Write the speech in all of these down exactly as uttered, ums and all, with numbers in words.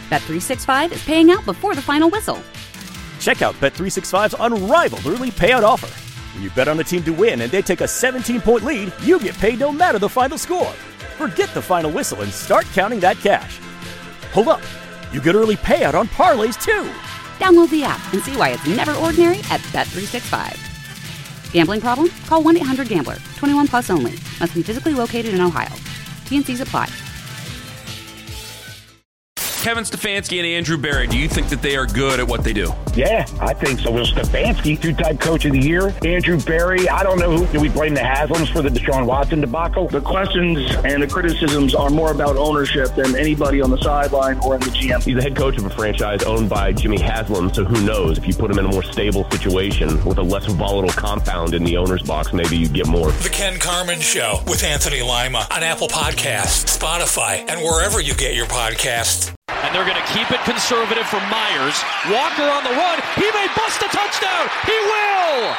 Bet three sixty-five is paying out before the final whistle. Check out Bet three sixty-five's unrivaled early payout offer. When you bet on a team to win and they take a seventeen-point lead, you get paid no matter the final score. Forget the final whistle and start counting that cash. Hold up. You get early payout on parlays, too. Download the app and see why it's never ordinary at Bet three sixty-five. Gambling problem? Call one eight hundred gambler. twenty-one plus only. Must be physically located in Ohio. T N Cs apply. Kevin Stefanski and Andrew Berry, do you think that they are good at what they do? Yeah, I think so. Well, Stefanski, two-time coach of the year. Andrew Berry, I don't know who. Do we blame the Haslams for the Deshaun Watson debacle? The questions and the criticisms are more about ownership than anybody on the sideline or in the G M. He's the head coach of a franchise owned by Jimmy Haslam, so who knows? If you put him in a more stable situation with a less volatile compound in the owner's box, maybe you get more. The Ken Carman Show with Anthony Lima on Apple Podcasts, Spotify, and wherever you get your podcasts. And they're going to keep it conservative from Myers. Walker on the run. He may bust a touchdown. He will!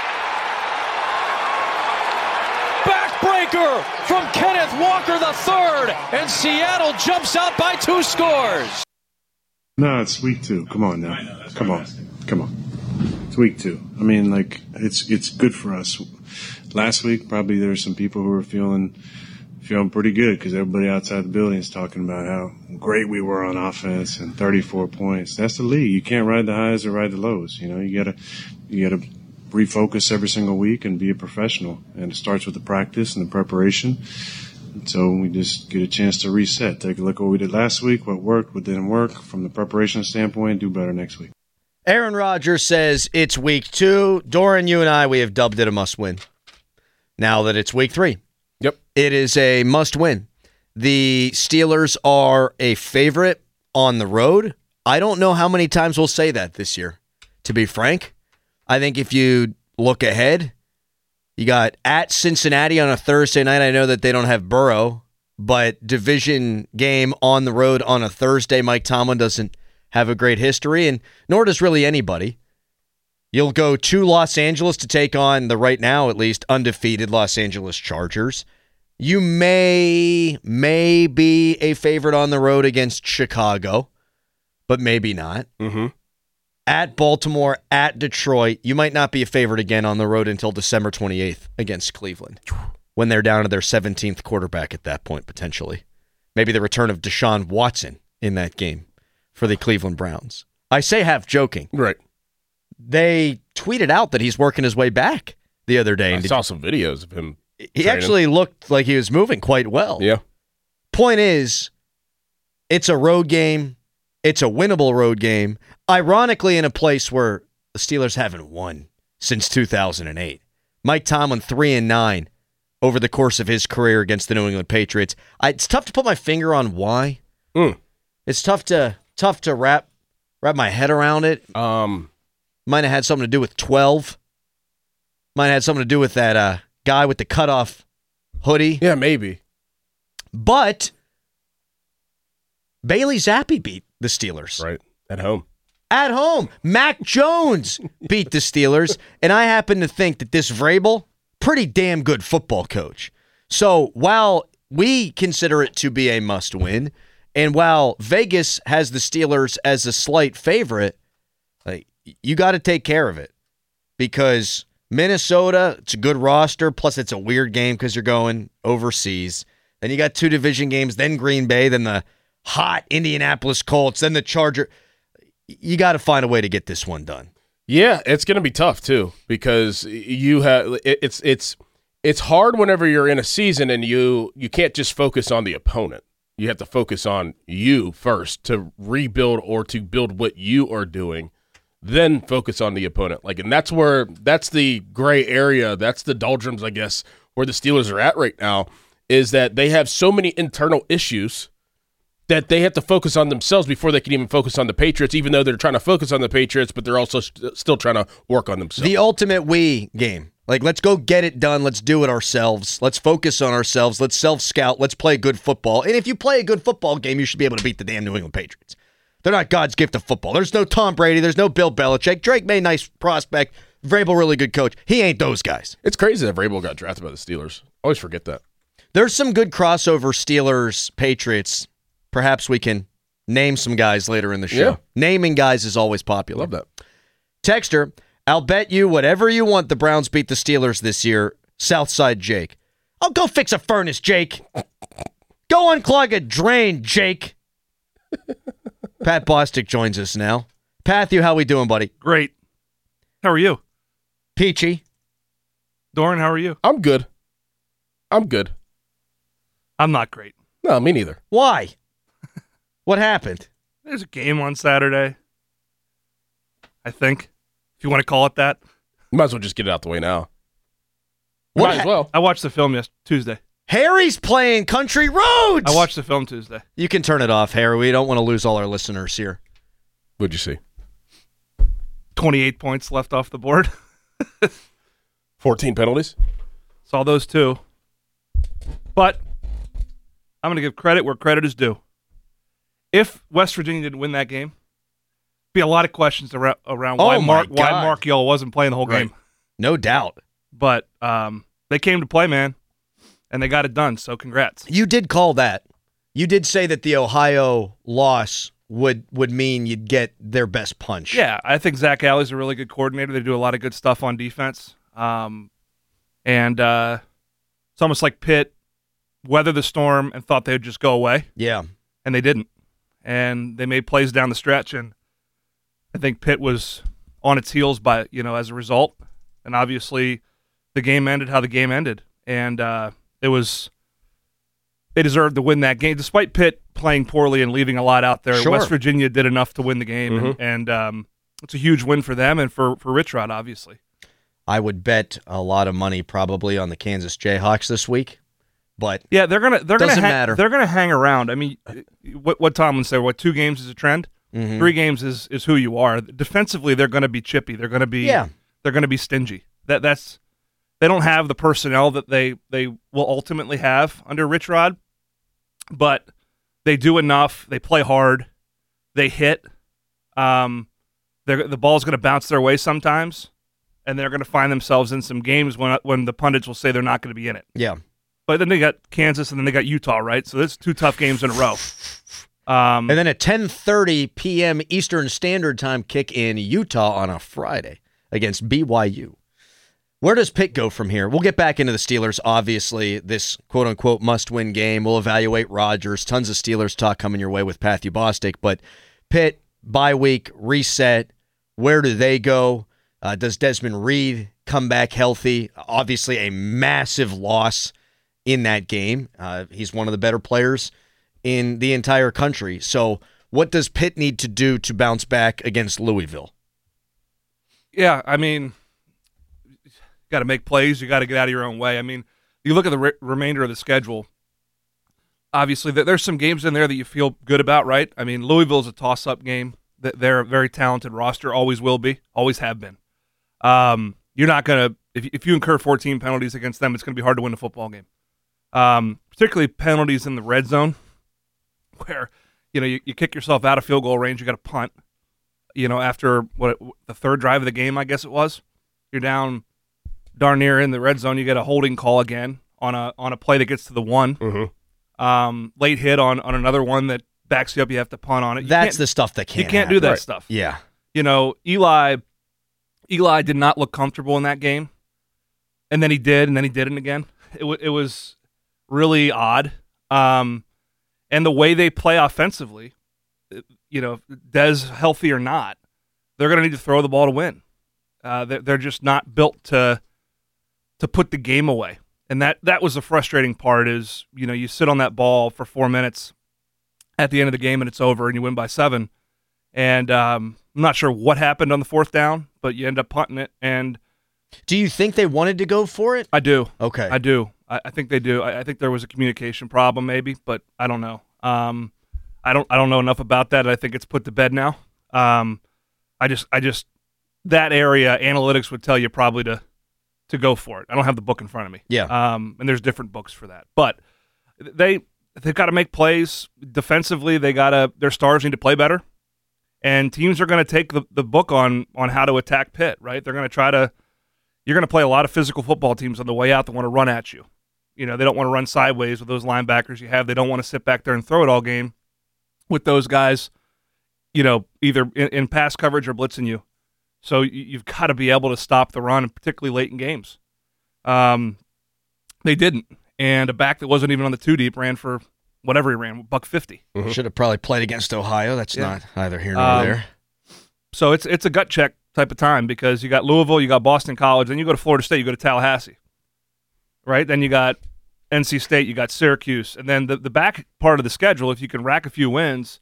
Backbreaker from Kenneth Walker the third. And Seattle jumps out by two scores. No, it's week two. Come on now. Come on. Come on. It's week two. I mean, like, it's it's good for us. Last week, probably there were some people who were feeling... feeling pretty good because everybody outside the building is talking about how great we were on offense and thirty-four points. That's the league. You can't ride the highs or ride the lows. You know, you gotta, you gotta refocus every single week and be a professional. And it starts with the practice and the preparation. And so we just get a chance to reset. Take a look at what we did last week, what worked, what didn't work from the preparation standpoint, do better next week. Aaron Rodgers says it's week two. Doran, you and I, we have dubbed it a must-win. Now that it's week three. Yep. It is a must-win. The Steelers are a favorite on the road. I don't know how many times we'll say that this year, to be frank. I think if you look ahead, you got at Cincinnati on a Thursday night. I know that they don't have Burrow, but division game on the road on a Thursday. Mike Tomlin doesn't have a great history, and nor does really anybody. You'll go to Los Angeles to take on the, right now at least, undefeated Los Angeles Chargers. You may, may be a favorite on the road against Chicago, but maybe not. Mm-hmm. At Baltimore, at Detroit, you might not be a favorite again on the road until December twenty-eighth against Cleveland, when they're down to their seventeenth quarterback at that point, potentially. Maybe the return of Deshaun Watson in that game for the Cleveland Browns. I say half joking. Right. They tweeted out that he's working his way back the other day. I saw some videos of him. He training. actually looked like he was moving quite well. Yeah. Point is, it's a road game. It's a winnable road game. Ironically, in a place where the Steelers haven't won since two thousand eight. Mike Tomlin, three and nine over the course of his career against the New England Patriots. I, it's tough to put my finger on why. Mm. It's tough to tough to wrap wrap my head around it. Um. Might have had something to do with twelve. Might have had something to do with that uh, guy with the cutoff hoodie. Yeah, maybe. But Bailey Zappi beat the Steelers. Right. At home. At home. Mac Jones beat the Steelers. And I happen to think that this Vrabel, pretty damn good football coach. So while we consider it to be a must-win, and while Vegas has the Steelers as a slight favorite, like, you got to take care of it because Minnesota, it's a good roster, plus it's a weird game because you're going overseas. Then you got two division games, then Green Bay, then the hot Indianapolis Colts, then the Charger. You got to find a way to get this one done. Yeah, it's going to be tough too because you have it's it's it's hard whenever you're in a season and you you can't just focus on the opponent. You have to focus on you first to rebuild or to build what you are doing. Then focus on the opponent. Like, and that's where that's the gray area. That's the doldrums, I guess, where the Steelers are at right now, is that they have so many internal issues that they have to focus on themselves before they can even focus on the Patriots, even though they're trying to focus on the Patriots, but they're also st- still trying to work on themselves. The ultimate we game. Like, let's go get it done. Let's do it ourselves. Let's focus on ourselves. Let's self-scout. Let's play good football. And if you play a good football game, you should be able to beat the damn New England Patriots. They're not God's gift of football. There's no Tom Brady. There's no Bill Belichick. Drake May, nice prospect. Vrabel, really good coach. He ain't those guys. It's crazy that Vrabel got drafted by the Steelers. Always forget that. There's some good crossover Steelers, Patriots. Perhaps we can Name some guys later in the show. Yeah. Naming guys is always popular. Love that. Texter, I'll bet you whatever you want the Browns beat the Steelers this year. Southside Jake. Oh, go fix a furnace, Jake. Go unclog a drain, Jake. Pat Bostic joins us now. Pathu, how we doing, buddy? Great. How are you? Peachy. Doran, how are you? I'm good. I'm good. I'm not great. No, me neither. Why? What happened? There's a game on Saturday, I think, if you want to call it that. You might as well just get it out the way now. What Might ha- as well. I watched the film yesterday, Tuesday. Harry's playing Country Roads. I watched the film Tuesday. You can turn it off, Harry. We don't want to lose all our listeners here. What'd you see? twenty-eight points left off the board. fourteen penalties? Saw those two. But I'm going to give credit where credit is due. If West Virginia didn't win that game, be a lot of questions around, around Oh why my Mark God. why Mark Yell wasn't playing the whole Right. game. No doubt. But um, they came to play, man, and they got it done. So congrats. You did call that. You did say that the Ohio loss would would mean you'd get their best punch. Yeah, I think Zach Alley's a really good coordinator. They do a lot of good stuff on defense. Um, and uh, it's almost like Pitt weathered the storm and thought they would just go away. Yeah. And they didn't. And they made plays down the stretch, and I think Pitt was on its heels by you know as a result. And obviously, the game ended how the game ended, and uh, it was they deserved to win that game, despite Pitt playing poorly and leaving a lot out there. Sure. West Virginia did enough to win the game, Mhm. and, and um, it's a huge win for them and for for Rich Rod, obviously. I would bet a lot of money probably on the Kansas Jayhawks this week, but Yeah, they're gonna they're Doesn't gonna ha- matter. they're gonna hang around. I mean, what what Tomlin said, what two games is a trend, Mhm. three games is is who you are. Defensively, they're gonna be chippy. They're gonna be Yeah. they're gonna be stingy. That that's they don't have the personnel that they they will ultimately have under Rich Rod, but they do enough. They play hard. They hit. Um, they're, the ball's gonna bounce their way sometimes, and they're gonna find themselves in some games when when the pundits will say they're not gonna be in it. yeah. But then they got Kansas, and then they got Utah, right? So that's two tough games in a row. Um, And then a ten thirty p.m. Eastern Standard Time kick in Utah on a Friday against B Y U. Where does Pitt go from here? We'll get back into the Steelers, obviously, this quote-unquote must-win game. We'll evaluate Rodgers. Tons of Steelers talk coming your way with Pathu Bostic. But Pitt, bye week, reset. Where do they go? Uh, does Desmond Reed come back healthy? Obviously, a massive loss in that game. Uh, he's one of the better players in the entire country. So what does Pitt need to do to bounce back against Louisville? yeah, I mean, you got to make plays. You got to get out of your own way. I mean, you look at the re- remainder of the schedule. Obviously, th- there's some games in there that you feel good about, right? I mean, Louisville's a toss-up game. Th- They're a very talented roster, always will be, always have been. Um, you're not going to if if you incur fourteen penalties against them, it's going to be hard to win a football game. Um, particularly penalties in the red zone, where you know you, you kick yourself out of field goal range, you got to punt. You know, after what the third drive of the game, I guess it was, you're down darn near in the red zone. You get a holding call again on a on a play that gets to the one. Mm-hmm. Um, late hit on on another one that backs you up. You have to punt on it. You That's can't- the stuff that can't you can't happen. do that Right. stuff. Yeah. You know, Eli Eli did not look comfortable in that game, and then he did, and then he didn't again. It w- it was really odd. Um, and the way they play offensively, you know, Dez healthy or not, they're going to need to throw the ball to win. Uh, they're, they're just not built to to put the game away, and that that was the frustrating part. Is you know you sit on that ball for four minutes at the end of the game and it's over, and you win by seven. And um, I'm not sure what happened on the fourth down, but you end up punting it. And do you think they wanted to go for it? I do. Okay. I do. I, I think they do. I, I think there was a communication problem, maybe, but I don't know. Um, I don't. I don't know enough about that. I think it's put to bed now. Um, I just. I just. That area, analytics would tell you probably to to go for it. I don't have the book in front of me. Yeah. Um, and there's different books for that, but they they've got to make plays defensively. They got to. Their stars need to play better. And teams are going to take the, the book on on how to attack Pitt, right? They're going to try to – you're going to play a lot of physical football teams on the way out that want to run at you. You know, they don't want to run sideways with those linebackers you have. They don't want to sit back there and throw it all game. with those guys, you know, either in, in pass coverage or blitzing you. So you, you've got to be able to stop the run, particularly late in games. Um, they didn't. And a back that wasn't even on the two deep ran for whatever he ran, buck fifty. Mm-hmm. Should have probably played against Ohio. That's yeah. not either here nor um, there. So it's it's a gut check type of time because you got Louisville, you got Boston College, then you go to Florida State, you go to Tallahassee, right? Then you got N C State, you got Syracuse, and then the, the back part of the schedule, if you can rack a few wins,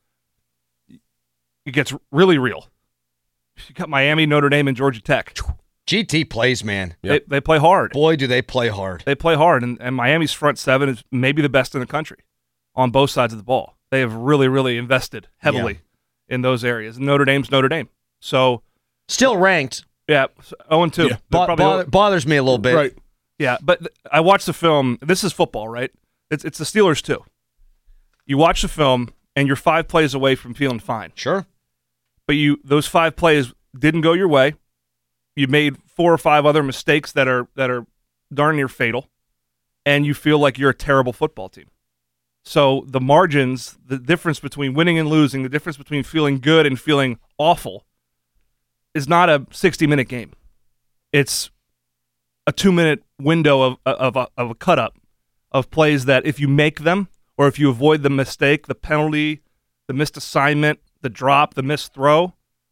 it gets really real. You got Miami, Notre Dame, and Georgia Tech. G T plays, man. Yep. They, they play hard. Boy, do they play hard. They play hard, and, and Miami's front seven is maybe the best in the country on both sides of the ball. They have really, really invested heavily yeah. in those areas. Notre Dame's Notre Dame. So still ranked. Yeah, oh and two. Yeah. Bo- bother, bothers me a little bit. Right. Yeah, but th- I watched the film. This is football, right? It's it's the Steelers too. You watch the film, and you're five plays away from feeling fine. Sure. But you those five plays didn't go your way. You made four or five other mistakes that are that are darn near fatal, and you feel like you're a terrible football team. So the margins, the difference between winning and losing, the difference between feeling good and feeling awful is not a sixty-minute game. It's a two-minute window of of a, of a cut-up of plays that if you make them or if you avoid the mistake, the penalty, the missed assignment, the drop, the missed throw,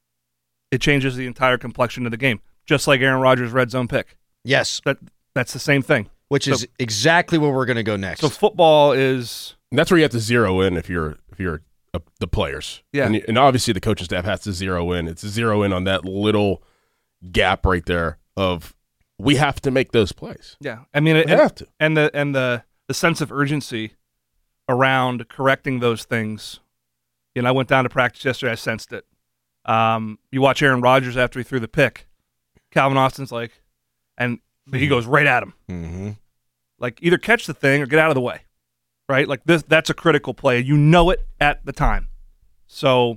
it changes the entire complexion of the game, just like Aaron Rodgers' red zone pick. Yes. That That's the same thing. Which so, is exactly where we're going to go next. So football is... And that's where you have to zero in if you're if you're uh, the players. Yeah. And, and obviously the coaching staff has to zero in. It's zero in on that little gap right there of we have to make those plays. Yeah. I mean, it, we have to. And the and the, the sense of urgency around correcting those things. You know, I went down to practice yesterday. I sensed it. Um, you watch Aaron Rodgers after he threw the pick. Calvin Austin's like, and he goes right at him. Mm-hmm. Like, either catch the thing or get out of the way. Right? Like, this that's a critical play. You know it at the time. So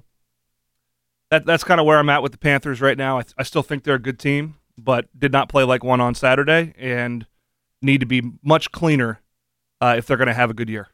that that's kind of where I'm at with the Panthers right now. I, I still think they're a good team, but did not play like one on Saturday and need to be much cleaner uh, if they're going to have a good year.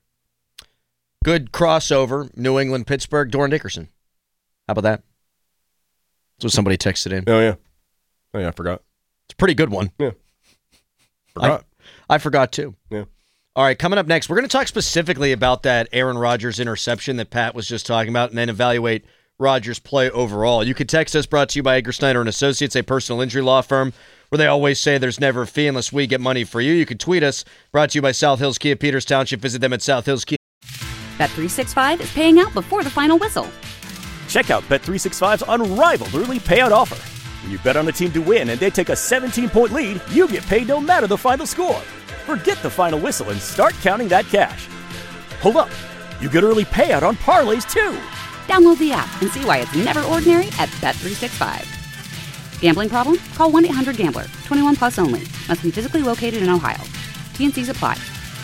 Good crossover, New England, Pittsburgh, Doran Dickerson. How about that? That's what somebody texted in. Oh, yeah. Oh, yeah, I forgot. It's a pretty good one. Yeah. Forgot. I, I forgot, too. Yeah. All right, coming up next, we're going to talk specifically about that Aaron Rodgers interception that Pat was just talking about and then evaluate Rodgers' play overall. You can text us, brought to you by Edgar Snyder and Associates, a personal injury law firm where they always say there's never a fee unless we get money for you. You can tweet us, brought to you by South Hills Kia Peters Township. Visit them at South Hills Kia. Bet three sixty-five is paying out before the final whistle. Check out Bet three sixty-five's unrivaled early payout offer. When you bet on a team to win and they take a seventeen-point lead, you get paid no matter the final score. Forget the final whistle and start counting that cash. Hold up. You get early payout on parlays, too. Download the app and see why it's never ordinary at Bet three sixty-five. Gambling problem? Call one eight hundred gambler. twenty-one plus only. Must be physically located in Ohio. T N Cs apply.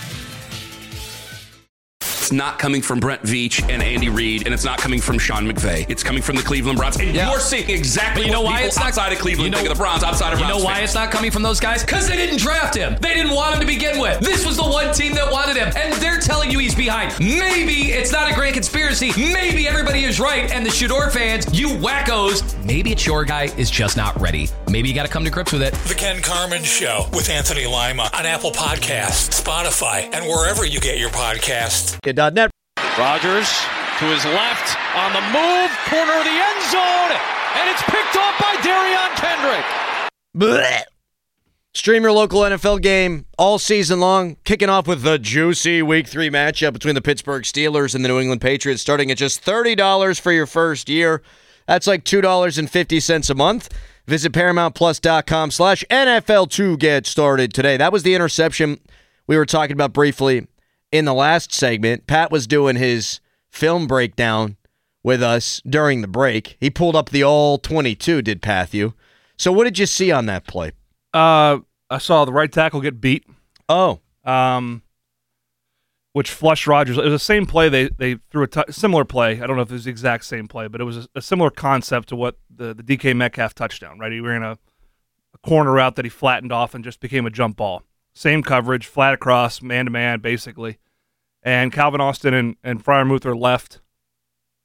It's not coming from Brent Veach and Andy Reid, and it's not coming from Sean McVay. It's coming from the Cleveland Browns. And yeah. you're seeing exactly but you know what why people it's not, outside of Cleveland you know, think of the Browns, outside of You Browns know why fans. it's not coming from those guys? Because they didn't draft him. They didn't want him to begin with. This was the one team that wanted him, and they're telling you he's behind. Maybe it's not a grand conspiracy. Maybe everybody is right, and the Shador fans, you wackos, maybe it's your guy is just not ready. Maybe you got to come to grips with it. The Ken Carman Show with Anthony Lima on Apple Podcasts, Spotify, and wherever you get your podcasts. Kid dot net. Rodgers to his left on the move, corner of the end zone, and it's picked off by Darion Kendrick. Blech. Stream your local N F L game all season long, kicking off with the juicy Week three matchup between the Pittsburgh Steelers and the New England Patriots, starting at just thirty dollars for your first year. That's like two dollars and fifty cents a month. Visit ParamountPlus.com slash NFL to get started today. That was the interception we were talking about briefly in the last segment. Pat was doing his film breakdown with us during the break. He pulled up the all twenty-two, did Pathu. So what did you see on that play? Uh, I saw the right tackle get beat. Oh. Um, which flushed Rodgers. It was the same play. They they threw a t- similar play. I don't know if it was the exact same play, but it was a, a similar concept to what the, the D K Metcalf touchdown, right? He ran a, a corner route that he flattened off and just became a jump ball. Same coverage, flat across, man-to-man, basically. And Calvin Austin and, and Freiermuth are left.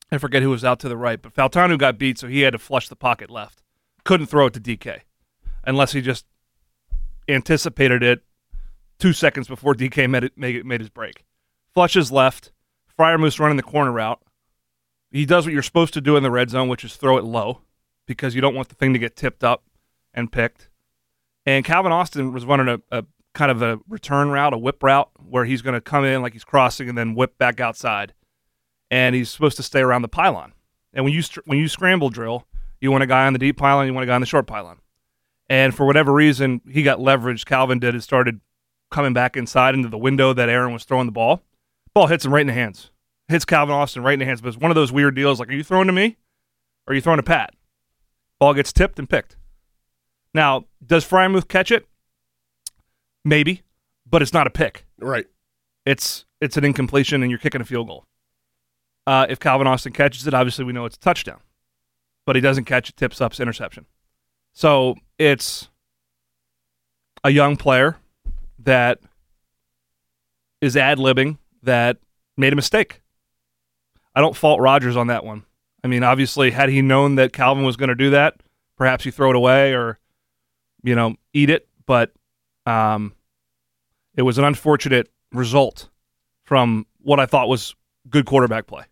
I forget who was out to the right, but Fautanu got beat, so he had to flush the pocket left. Couldn't throw it to D K unless he just anticipated it two seconds before D K made, it, made, made his break. Flushes left. Freiermuth's running the corner route. He does what you're supposed to do in the red zone, which is throw it low because you don't want the thing to get tipped up and picked. And Calvin Austin was running a, a kind of a return route, a whip route, where he's going to come in like he's crossing and then whip back outside. And he's supposed to stay around the pylon. And when you when you scramble drill, you want a guy on the deep pylon, you want a guy on the short pylon. And for whatever reason, he got leveraged. Calvin did. It started coming back inside into the window that Aaron was throwing the ball. Ball hits him right in the hands. Hits Calvin Austin right in the hands. But it's one of those weird deals like, are you throwing to me? Or are you throwing to Pat? Ball gets tipped and picked. Now, does Freiermuth catch it? Maybe, but it's not a pick. Right. It's it's an incompletion, and you're kicking a field goal. Uh, if Calvin Austin catches it, obviously we know it's a touchdown. But he doesn't catch it, tips up, it's interception. So it's a young player that is ad-libbing that made a mistake. I don't fault Rodgers on that one. I mean, obviously, had he known that Calvin was going to do that, perhaps you throw it away or, you know, eat it. But um, it was an unfortunate result from what I thought was good quarterback play.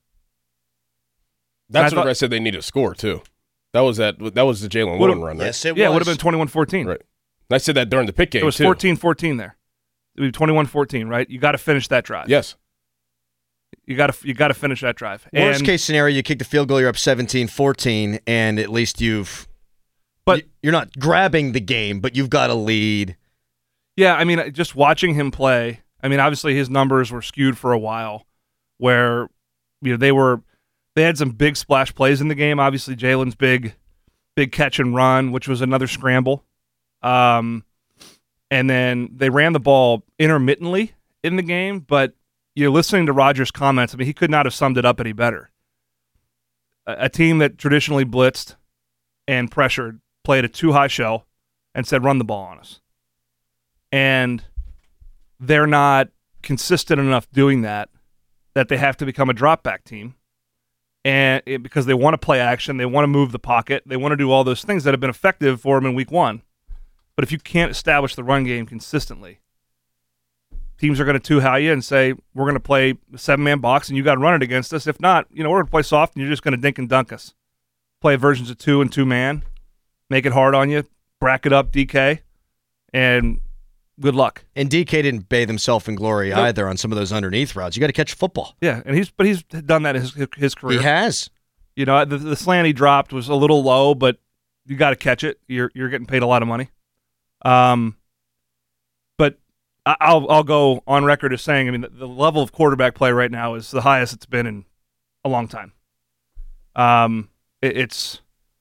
That's I what thought, I said they need to score, too. That was that That was the Jalen Warren run, right? Yes, it yeah, was. it would have been twenty-one fourteen. Right. I said that during the pick game, It was too. fourteen fourteen there. It would be twenty-one fourteen, right? You got to finish that drive. Yes. You got to you got to finish that drive. Worst and, case scenario, you kick the field goal, you're up seventeen fourteen, and at least you've but you're not grabbing the game, but you've got a lead. Yeah, I mean, just watching him play, I mean, obviously his numbers were skewed for a while where you know they were they had some big splash plays in the game. Obviously, Jalen's big big catch and run, which was another scramble. Um and then they ran the ball intermittently in the game, but you're listening to Rodgers' comments. I mean, he could not have summed it up any better. A, a team that traditionally blitzed and pressured played a too-high shell and said, run the ball on us. And they're not consistent enough doing that, that they have to become a drop-back team. And it, because they want to play action, they want to move the pocket, they want to do all those things that have been effective for them in week one. But if you can't establish the run game consistently, teams are going to too-high you and say, we're going to play a seven-man box and you got to run it against us. If not, you know, we're going to play soft and you're just going to dink and dunk us. Play versions of two and two-man, make it hard on you, bracket up D K, and good luck. And D K didn't bathe himself in glory nope. either on some of those underneath routes. You got to catch football. Yeah, and he's but he's done that in his, his career. He has. You know, the, the slant he dropped was a little low, but you got to catch it. You're you're getting paid a lot of money. Um, but I'll I'll go on record as saying, I mean, the, the level of quarterback play right now is the highest it's been in a long time. Um, it, it's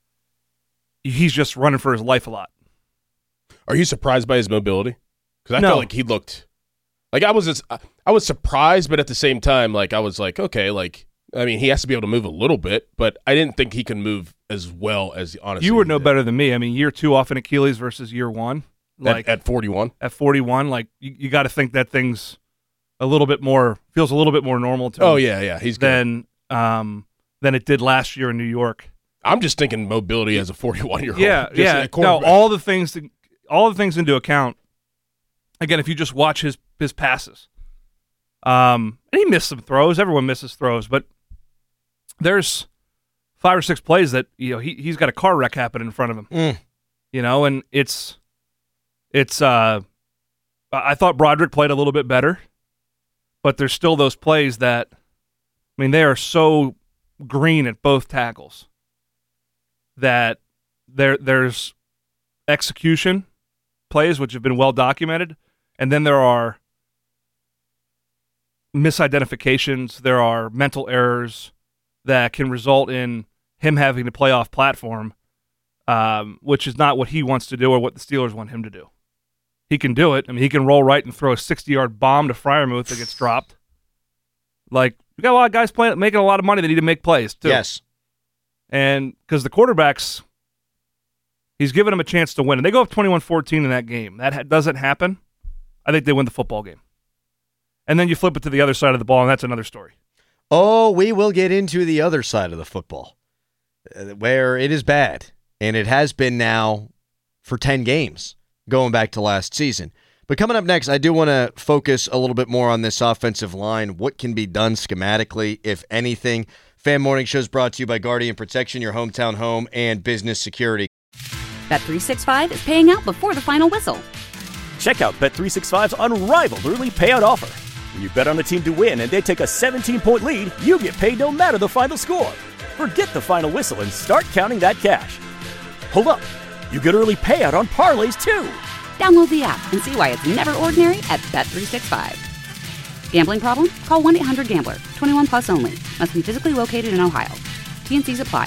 he's just running for his life a lot. Are you surprised by his mobility? Because I No. felt like he looked like I was. Just, I was surprised, but at the same time, like I was like, okay, like I mean, he has to be able to move a little bit, but I didn't think he can move as well as honestly. You would he know did. better than me. I mean, year two off an Achilles versus year one, like at, at forty-one. At forty-one, like you, you got to think that thing's a little bit more feels a little bit more normal to him. Oh yeah, yeah, he's good. than um than it did last year in New York. I'm just thinking mobility as a forty-one-year-old. Yeah, Just yeah. a No, quarterback. all the things, to, all the things into account. Again, if you just watch his his passes, um, and he missed some throws. Everyone misses throws, but there's five or six plays that you know he he's got a car wreck happen in front of him. Mm. You know, and it's it's. Uh, I thought Broderick played a little bit better, but there's still those plays that, I mean, they are so green at both tackles that there there's execution plays which have been well documented, and then there are misidentifications, there are mental errors that can result in him having to play off platform, um, which is not what he wants to do or what the Steelers want him to do. He can do it. I mean, he can roll right and throw a sixty-yard bomb to Freiermuth that gets dropped. Like, we got a lot of guys playing, making a lot of money that need to make plays, too. Yes. And because the quarterbacks, he's given them a chance to win. And they go up twenty-one fourteen in that game. That ha- doesn't happen. I think they win the football game. And then you flip it to the other side of the ball, and that's another story. Oh, we will get into the other side of the football, where it is bad, and it has been now for ten games, going back to last season. But coming up next, I do want to focus a little bit more on this offensive line, what can be done schematically, if anything. Fan Morning Show is brought to you by Guardian Protection, your hometown home and business security. Bet three sixty-five is paying out before the final whistle. Check out Bet three sixty-five's unrivaled early payout offer. When you bet on a team to win and they take a seventeen-point lead, you get paid no matter the final score. Forget the final whistle and start counting that cash. Hold up. You get early payout on parlays, too. Download the app and see why it's never ordinary at Bet three sixty-five. Gambling problem? Call one eight hundred gambler. twenty-one plus only. Must be physically located in Ohio. T and Cs apply.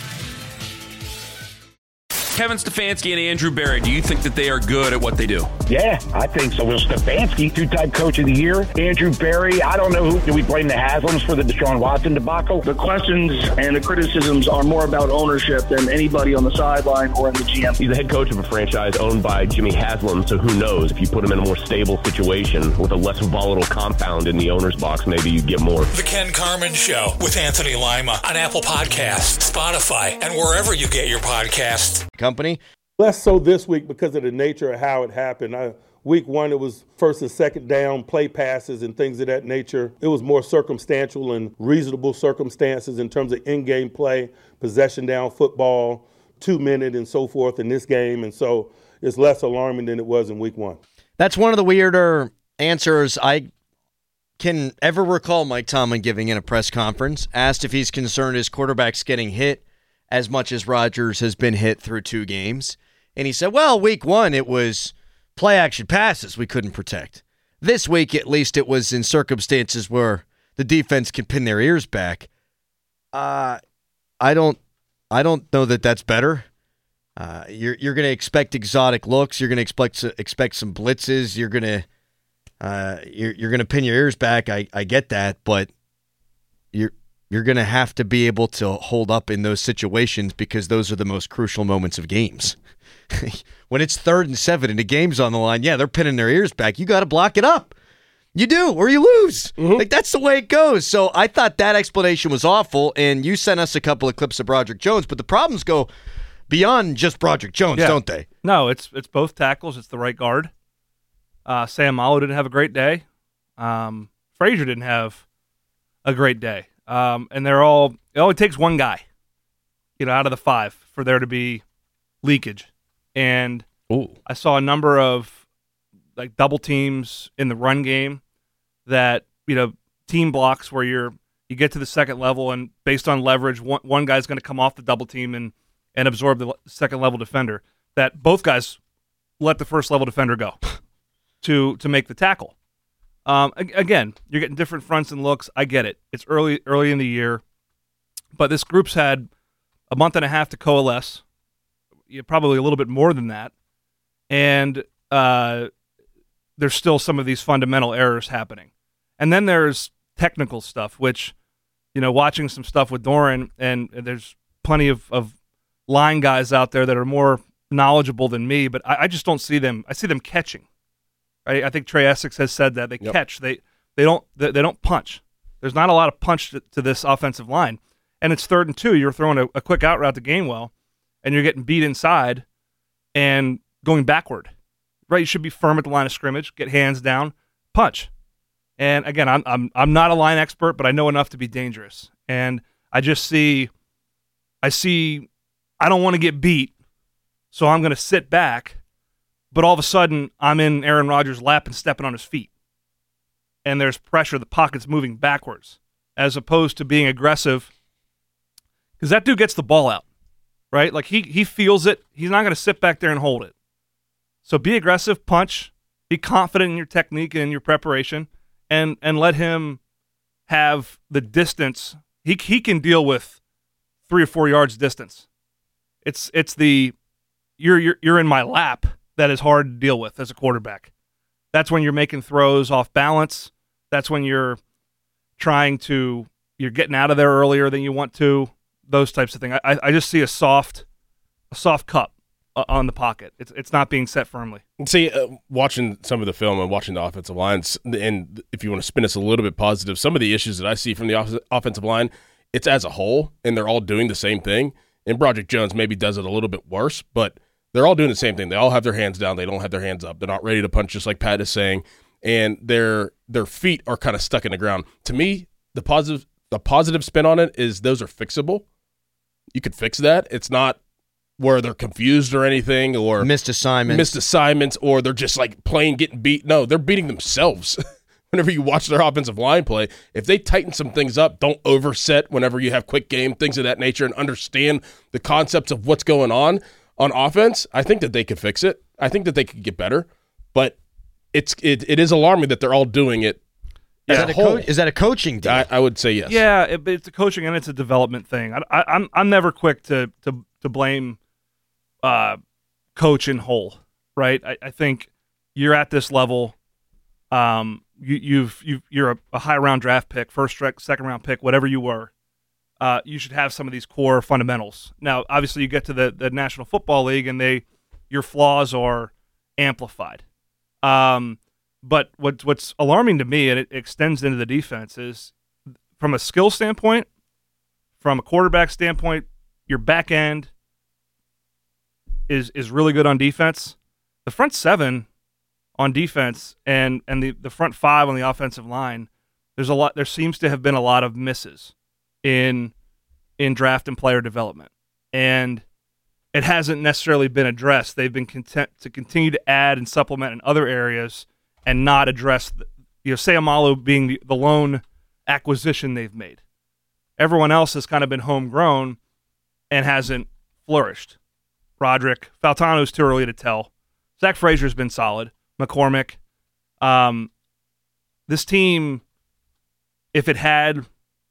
Kevin Stefanski and Andrew Berry, do you think that they are good at what they do? Yeah, I think so. Will Stefanski, two-time coach of the year. Andrew Berry, I don't know who. Do we blame the Haslams for the Deshaun Watson debacle? The questions and the criticisms are more about ownership than anybody on the sideline or in the G M. He's the head coach of a franchise owned by Jimmy Haslam, so who knows? If you put him in a more stable situation with a less volatile compound in the owner's box, maybe you get more. The Ken Carman Show with Anthony Lima on Apple Podcasts, Spotify, and wherever you get your podcasts. Company. Less so this week because of the nature of how it happened. I, week one, it was first and second down, play passes and things of that nature. It was more circumstantial and reasonable circumstances in terms of in-game play, possession down football, two-minute and so forth in this game. And so it's less alarming than it was in week one. That's one of the weirder answers I can ever recall Mike Tomlin giving in a press conference. Asked if he's concerned his quarterback's getting hit as much as Rodgers has been hit through two games. And he said, well, week one, it was play-action passes we couldn't protect. This week, at least, it was in circumstances where the defense can pin their ears back. Uh, I don't I don't know that that's better. Uh, you're you're going to expect exotic looks. You're going to expect expect some blitzes. You're going to uh, you're you're going to pin your ears back. I, I get that, but you're You're going to have to be able to hold up in those situations because those are the most crucial moments of games. When it's third and seven and the game's on the line, yeah, they're pinning their ears back. You got to block it up. You do, or you lose. Mm-hmm. Like, that's the way it goes. So I thought that explanation was awful, and you sent us a couple of clips of Broderick Jones, but the problems go beyond just Broderick Jones, yeah. don't they? No, it's it's both tackles. It's the right guard. Uh, Sam Malo didn't have a great day. Um, Frazier didn't have a great day. Um, and they're all, it only takes one guy, you know, out of the five for there to be leakage. And Ooh. I saw a number of like double teams in the run game that, you know, team blocks where you're, you get to the second level and based on leverage, one, one guy's going to come off the double team and, and absorb the second level defender, that both guys let the first level defender go to, to make the tackle. Um, again, you're getting different fronts and looks. I get it. It's early early in the year. But this group's had a month and a half to coalesce, yeah, probably a little bit more than that. And uh, there's still some of these fundamental errors happening. And then there's technical stuff, which, you know, watching some stuff with Doran, and there's plenty of, of line guys out there that are more knowledgeable than me, but I, I just don't see them. I see them catching. I, I think Trey Essex has said that they yep. catch. They they don't they, they don't punch. There's not a lot of punch to, to this offensive line, and it's third and two. You're throwing a, a quick out route to Gainwell, and you're getting beat inside and going backward. Right? You should be firm at the line of scrimmage, get hands down, punch. And again, I'm I'm I'm not a line expert, but I know enough to be dangerous. And I just see, I see, I don't want to get beat, so I'm going to sit back. But all of a sudden, I'm in Aaron Rodgers' lap and stepping on his feet. And there's pressure. The pocket's moving backwards as opposed to being aggressive. Because that dude gets the ball out, right? Like, he he feels it. He's not going to sit back there and hold it. So be aggressive, punch, be confident in your technique and in your preparation, and and let him have the distance. He he can deal with three or four yards distance. It's it's the you're you're you're in my lap that is hard to deal with as a quarterback. That's when you're making throws off balance. That's when you're trying to, you're getting out of there earlier than you want to, those types of things. I, I just see a soft, a soft cup. uh, on the pocket. It's it's not being set firmly. See, uh, watching some of the film and watching the offensive lines, and if you want to spin us a little bit positive, some of the issues that I see from the off- offensive line, it's as a whole, and they're all doing the same thing. And Broderick Jones maybe does it a little bit worse, but they're all doing the same thing. They all have their hands down. They don't have their hands up. They're not ready to punch, just like Pat is saying, and their their feet are kind of stuck in the ground. To me, the positive the positive spin on it is those are fixable. You could fix that. It's not where they're confused or anything, or missed assignments, missed assignments, or they're just like playing getting beat. No, they're beating themselves. Whenever you watch their offensive line play, if they tighten some things up, don't overset whenever you have quick game, things of that nature, and understand the concepts of what's going on on offense, I think that they could fix it. I think that they could get better, but it's it, it is alarming that they're all doing it. Is that, a co- is that a coaching deal? I, I would say yes. Yeah, it, it's a coaching and it's a development thing. I, I, I'm I'm never quick to to to blame uh, coach in whole, right? I, I think you're at this level. Um, you, you've you've you're a, a high round draft pick, first, second round pick, whatever you were. Uh, you should have some of these core fundamentals. Now, obviously, you get to the, the National Football League, and they your flaws are amplified. Um, but what's what's alarming to me, and it extends into the defense, is from a skill standpoint, from a quarterback standpoint, your back end is is really good on defense. The front seven on defense and and the, the front five on the offensive line, there's a lot. There seems to have been a lot of misses in in draft and player development, and it hasn't necessarily been addressed. They've been content to continue to add and supplement in other areas and not address, the, you know, Sayamalu being the, the lone acquisition they've made. Everyone else has kind of been homegrown and hasn't flourished. Broderick, Faltano's too early to tell. Zach Frazier's been solid. McCormick. Um, this team, if it had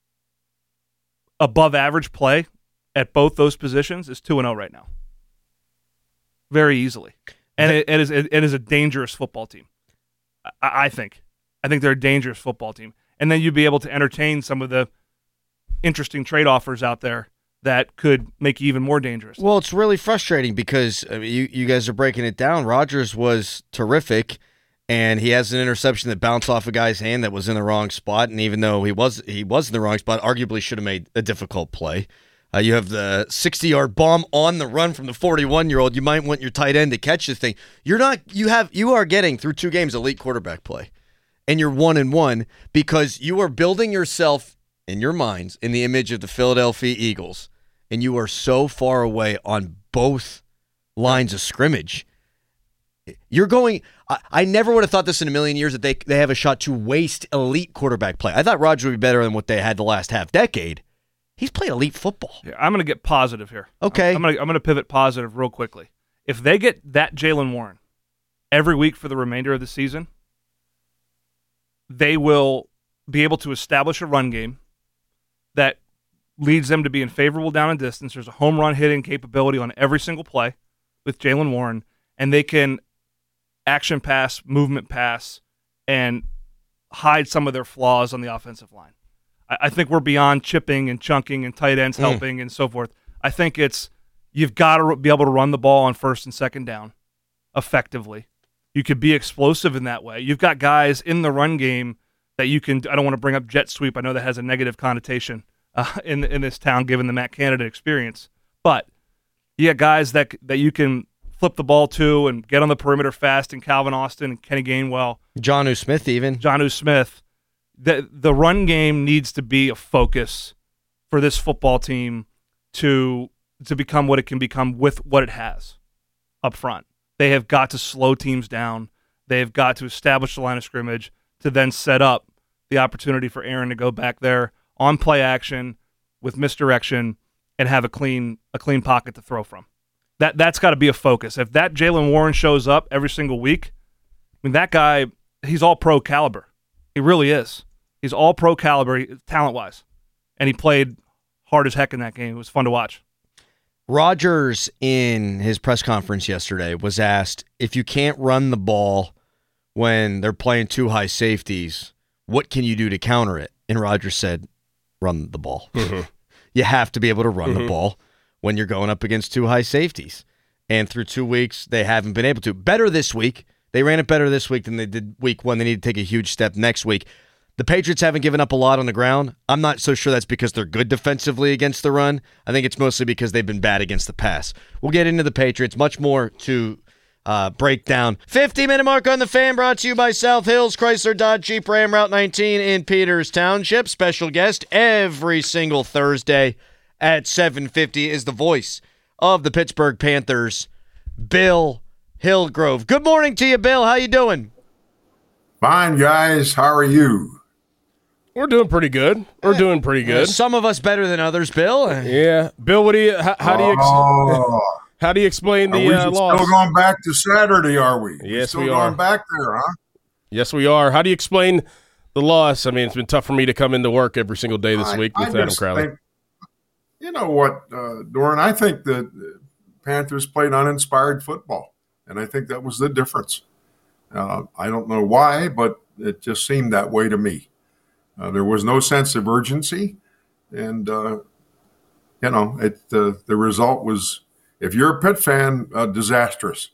above average play at both those positions, is two and oh right now. Very easily. And it, it is it is a dangerous football team. I, I think. I think they're a dangerous football team. And then you'd be able to entertain some of the interesting trade offers out there that could make you even more dangerous. Well, it's really frustrating because I mean, you, you guys are breaking it down. Rodgers was terrific, and he has an interception that bounced off a guy's hand that was in the wrong spot, and even though he was he was in the wrong spot, arguably should have made a difficult play. Uh, you have the sixty-yard bomb on the run from the forty-one-year-old. You might want your tight end to catch this thing. You're not. You have. You are getting through two games elite quarterback play, and you're one and one because you are building yourself in your minds in the image of the Philadelphia Eagles, and you are so far away on both lines of scrimmage. You're going. I, I never would have thought this in a million years that they they have a shot to waste elite quarterback play. I thought Rodgers would be better than what they had the last half decade. He's played elite football. Yeah, I'm going to get positive here. Okay. I'm going to I'm going to pivot positive real quickly. If they get that Jaylen Warren every week for the remainder of the season, they will be able to establish a run game that leads them to be in favorable down and distance. There's a home run hitting capability on every single play with Jaylen Warren, and they can action pass, movement pass, and hide some of their flaws on the offensive line. I think we're beyond chipping and chunking and tight ends helping mm. and so forth. I think it's you've got to be able to run the ball on first and second down effectively. You could be explosive in that way. You've got guys in the run game that you can – I don't want to bring up jet sweep. I know that has a negative connotation uh, in in this town given the Matt Canada experience. But you got guys that that you can flip the ball to and get on the perimeter fast, and Calvin Austin and Kenny Gainwell. Jonnu Smith even. Jonnu Smith. The the run game needs to be a focus for this football team to to become what it can become with what it has up front. They have got to slow teams down. They have got to establish the line of scrimmage to then set up the opportunity for Aaron to go back there on play action with misdirection and have a clean a clean pocket to throw from. That that's got to be a focus. If that Jaylen Warren shows up every single week, I mean that guy, he's all pro caliber. He really is. He's all pro caliber, talent-wise. And he played hard as heck in that game. It was fun to watch. Rodgers, in his press conference yesterday, was asked, if you can't run the ball when they're playing two high safeties, what can you do to counter it? And Rodgers said, run the ball. Mm-hmm. You have to be able to run mm-hmm. the ball when you're going up against two high safeties. And through two weeks, they haven't been able to. Better this week. They ran it better this week than they did week one. They need to take a huge step next week. The Patriots haven't given up a lot on the ground. I'm not so sure that's because they're good defensively against the run. I think it's mostly because they've been bad against the pass. We'll get into the Patriots. Much more to uh, break down. fifty-minute mark on the Fan, brought to you by South Hills, Chrysler, Dodge, Jeep, Ram, Route nineteen in Peters Township. Special guest every single Thursday at seven fifty is the voice of the Pittsburgh Panthers, Bill Hillgrove. Good morning to you, Bill. How you doing? Fine, guys. How are you? We're doing pretty good. We're doing pretty good. Uh, some of us better than others, Bill. Yeah, Bill. What do you? How, how do you? Ex- oh. How do you explain the are we uh, loss? Still going back to Saturday, are we? Yes, still we going are. Back there, huh? Yes, we are. How do you explain the loss? I mean, it's been tough for me to come into work every single day this I, week with I Adam Crowley. Think, you know what, uh, Doran? I think the Panthers played uninspired football, and I think that was the difference. Uh, I don't know why, but it just seemed that way to me. Uh, there was no sense of urgency, and uh, you know, it. Uh, the result was, if you're a Pitt fan, uh, disastrous.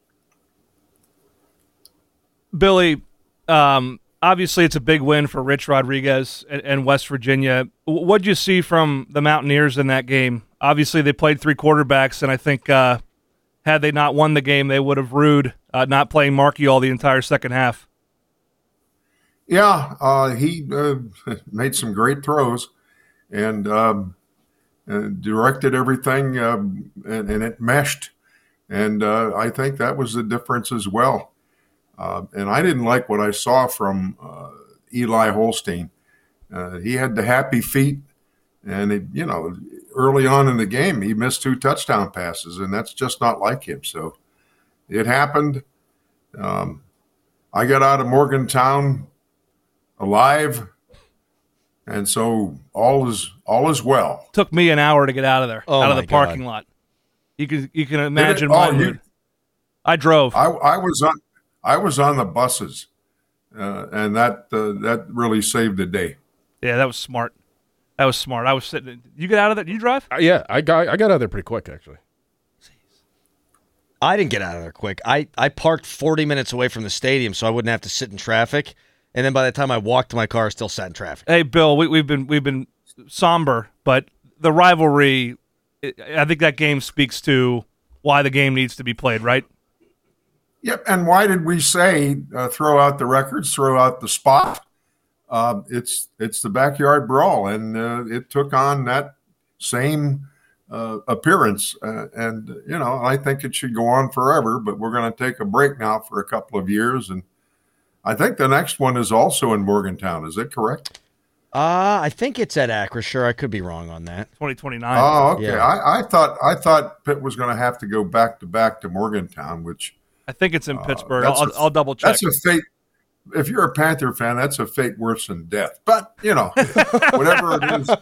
Billy, um, obviously it's a big win for Rich Rodriguez and, and West Virginia. What did you see from the Mountaineers in that game? Obviously they played three quarterbacks, and I think uh, had they not won the game, they would have rued uh, not playing Markey all the entire second half. Yeah, uh, he uh, made some great throws and um, uh, directed everything, um, and, and it meshed. And uh, I think that was the difference as well. Uh, and I didn't like what I saw from uh, Eli Holstein. Uh, he had the happy feet, and it, you know, early on in the game, he missed two touchdown passes, and that's just not like him. So it happened. Um, I got out of Morgantown alive, and so all is all is well. Took me an hour to get out of there, oh out of the God. parking lot. You can you can imagine oh, my you, mood. I drove. I, I was on I was on the buses, uh, and that uh, that really saved the day. Yeah, that was smart. That was smart. I was sitting. You get out of there? You drive? Uh, yeah, I got I got out of there pretty quick, actually. I didn't get out of there quick. I, I parked forty minutes away from the stadium so I wouldn't have to sit in traffic. And then by the time I walked to my car, I still sat in traffic. Hey, Bill, we, we've been we've been somber, but the rivalry, I think that game speaks to why the game needs to be played, right? Yep. And why did we say uh, throw out the records, throw out the spot? Uh, it's it's the backyard brawl, and uh, it took on that same uh, appearance. Uh, and you know, I think it should go on forever. But we're going to take a break now for a couple of years, and I think the next one is also in Morgantown. Is that correct? Uh, I think it's at Acrisure. I could be wrong on that. twenty twenty-nine. Oh, okay. Yeah. I, I thought I thought Pitt was going to have to go back to back to Morgantown, which I think it's in uh, Pittsburgh. that's I'll, a- I'll double check. That's a fate. If you're a Panther fan, that's a fate worse than death. But you know, whatever it is,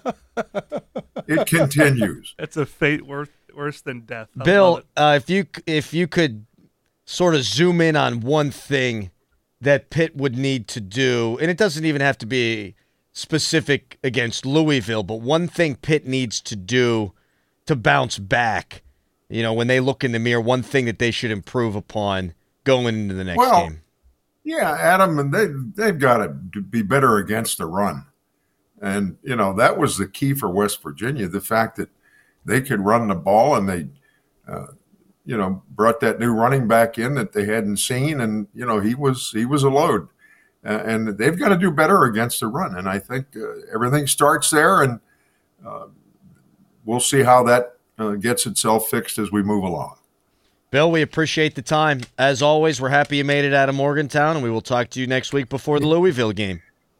it continues. It's a fate worse worse than death. I love Bill, it. uh, if you if you could sort of zoom in on one thing that Pitt would need to do, and it doesn't even have to be specific against Louisville, but one thing Pitt needs to do to bounce back, you know, when they look in the mirror, one thing that they should improve upon going into the next Well, game. Yeah, Adam, and they they've got to be better against the run, and you know that was the key for West Virginia. The fact that they could run the ball, and they, uh, you know, brought that new running back in that they hadn't seen, and you know he was he was a load, uh, and they've got to do better against the run. And I think uh, everything starts there, and uh, we'll see how that uh, gets itself fixed as we move along. Bill, we appreciate the time. As always, we're happy you made it out of Morgantown, and we will talk to you next week before the Louisville game.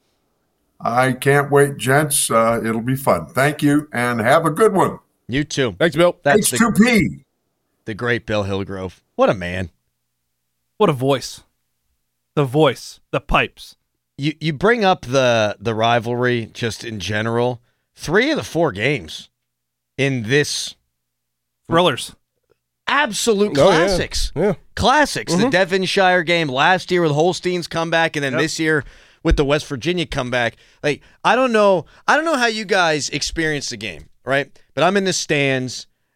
I can't wait, gents. Uh, it'll be fun. Thank you, and have a good one. You too. Thanks, Bill. That's H two P. the, the great Bill Hillgrove. What a man. What a voice. The voice. The pipes. You you bring up the the rivalry just in general. Three of the four games in this Thrillers. absolute Oh, yeah. classics. Yeah. Classics. Mm-hmm. The Devonshire game last year with Holstein's comeback, and then Yep. this year with the West Virginia comeback. Like, I don't know, I don't know how you guys experienced the game, right? But I'm in the stands,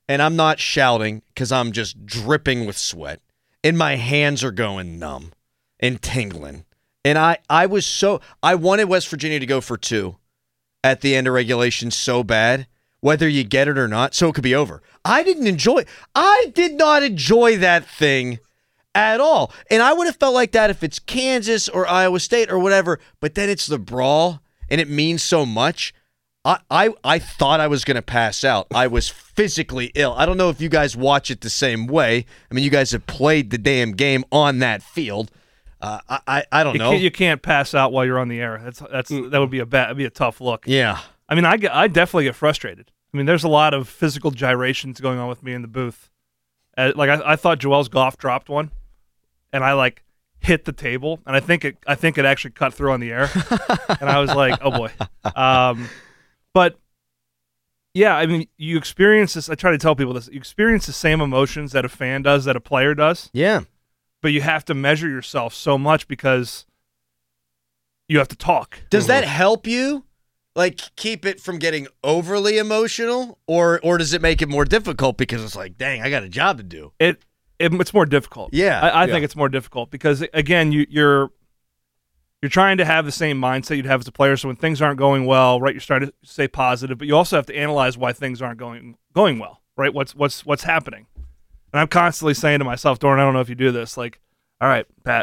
and I'm not shouting because I'm just dripping with sweat, and my hands are going numb and tingling. And I, I was so – I wanted West Virginia to go for two at the end of regulation so bad, whether you get it or not, so it could be over. I didn't enjoy – I did not enjoy that thing at all. And I would have felt like that if it's Kansas or Iowa State or whatever, but then it's the brawl, and it means so much. I, I, I thought I was going to pass out. I was physically ill. I don't know if you guys watch it the same way. I mean, you guys have played the damn game on that field. Uh, I, I I don't you know. Can't, you can't pass out while you're on the air. That's that's that would be a bad, that'd be a tough look. Yeah. I mean, I get, I definitely get frustrated. I mean, there's a lot of physical gyrations going on with me in the booth. Uh, like I, I thought Joel's Goff dropped one, and I like hit the table, and I think it I think it actually cut through on the air, and I was like, oh boy. Um, But, yeah, I mean, you experience this. I try to tell people this. You experience the same emotions that a fan does, that a player does. Yeah. But you have to measure yourself so much because you have to talk. Does that help you, like, keep it from getting overly emotional? Or or does it make it more difficult because it's like, dang, I got a job to do? It, it It's more difficult. Yeah. I, I yeah. think it's more difficult because, again, you, you're – You're trying to have the same mindset you'd have as a player. So when things aren't going well, right, you're starting to stay positive, but you also have to analyze why things aren't going going well, right? What's what's what's happening? And I'm constantly saying to myself, Doran, I don't know if you do this, like, all right, Pat,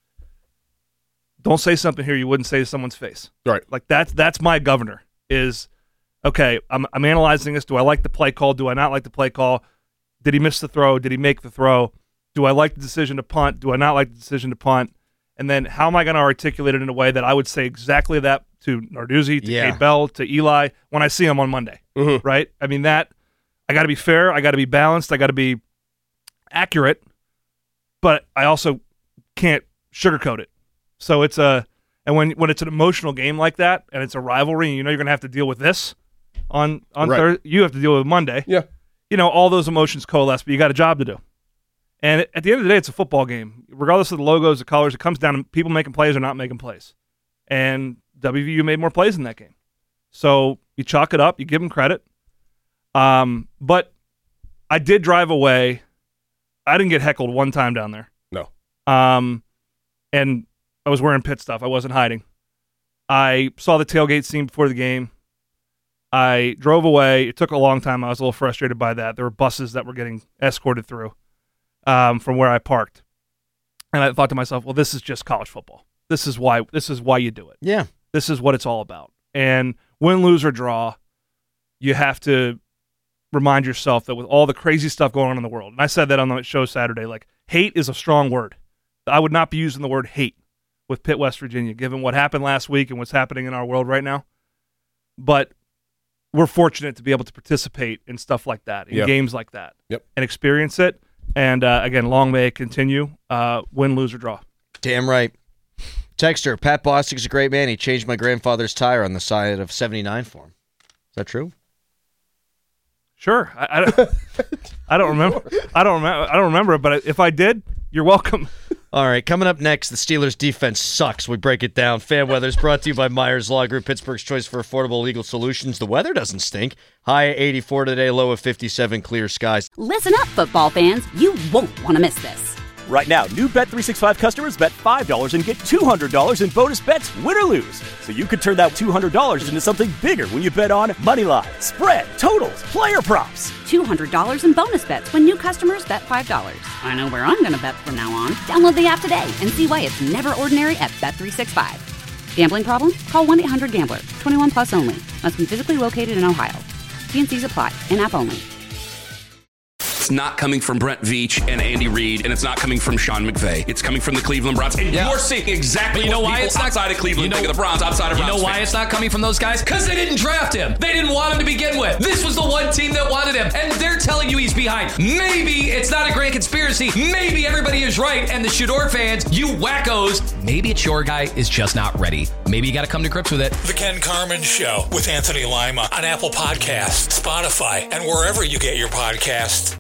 don't say something here you wouldn't say to someone's face. Right. Like that's that's my governor is, okay, I'm I'm analyzing this. Do I like the play call? Do I not like the play call? Did he miss the throw? Did he make the throw? Do I like the decision to punt? Do I not like the decision to punt? And then how am I going to articulate it in a way that I would say exactly that to Narduzzi, to Yeah. Kate Bell, to Eli when I see him on Monday, mm-hmm. right? I mean, that I got to be fair. I got to be balanced. I got to be accurate, but I also can't sugarcoat it. So it's a and when when it's an emotional game like that and it's a rivalry and you know you're going to have to deal with this on on Right. Thursday, you have to deal with Monday. Yeah. You know, all those emotions coalesce, but you got a job to do. And at the end of the day, it's a football game. Regardless of the logos, the colors, it comes down to people making plays or not making plays. And W V U made more plays in that game. So you chalk it up, you give them credit. Um, but I did drive away. I didn't get heckled one time down there. No. Um, and I was wearing pit stuff. I wasn't hiding. I saw the tailgate scene before the game. I drove away. It took a long time. I was a little frustrated by that. There were buses that were getting escorted through. Um, from where I parked, and I thought to myself, "Well, this is just college football. This is why. This is why you do it. Yeah, this is what it's all about. And win, lose, or draw, you have to remind yourself that with all the crazy stuff going on in the world, and I said that on the show Saturday, like hate is a strong word. I would not be using the word hate with Pitt, West Virginia, given what happened last week and what's happening in our world right now. But we're fortunate to be able to participate in stuff like that, in Yep. games like that, Yep. and experience it. And, uh, again, long may it continue. Uh, win, lose, or draw. Damn right. Texter, Pat Bostic's a great man. He changed my grandfather's tire on the side of seventy-nine for him. Is that true? Sure. I, I, don't, I don't remember. I don't remember. I don't remember it, but if I did, you're welcome. All right, coming up next, the Steelers' defense sucks. We break it down. Fan Weather is brought to you by Myers Law Group, Pittsburgh's choice for affordable legal solutions. The weather doesn't stink. High at eighty-four today, low of fifty-seven, clear skies. Listen up, football fans. You won't want to miss this. Right now, new Bet three sixty-five customers bet five dollars and get two hundred dollars in bonus bets, win or lose. So you could turn that two hundred dollars into something bigger when you bet on money line, spread, totals, player props. two hundred dollars in bonus bets when new customers bet five dollars. I know where I'm going to bet from now on. Download the app today and see why it's never ordinary at Bet three sixty-five. Gambling problem? Call one eight hundred gambler. twenty-one plus only. Must be physically located in Ohio. T N Cs apply. In-app only. It's not coming from Brent Veach and Andy Reid, and it's not coming from Sean McVay. It's coming from the Cleveland Browns. And Yeah. you're seeing exactly But you know what why people it's not outside of Cleveland you know, think of the Browns, outside of You Browns know why fans. it's not coming from those guys? Because they didn't draft him. They didn't want him to begin with. This was the one team that wanted him, and they're telling you he's behind. Maybe it's not a grand conspiracy. Maybe everybody is right, and the Shador fans, you wackos, maybe it's your guy is just not ready. Maybe you got to come to grips with it. The Ken Carmen Show with Anthony Lima on Apple Podcasts, Spotify, and wherever you get your podcasts.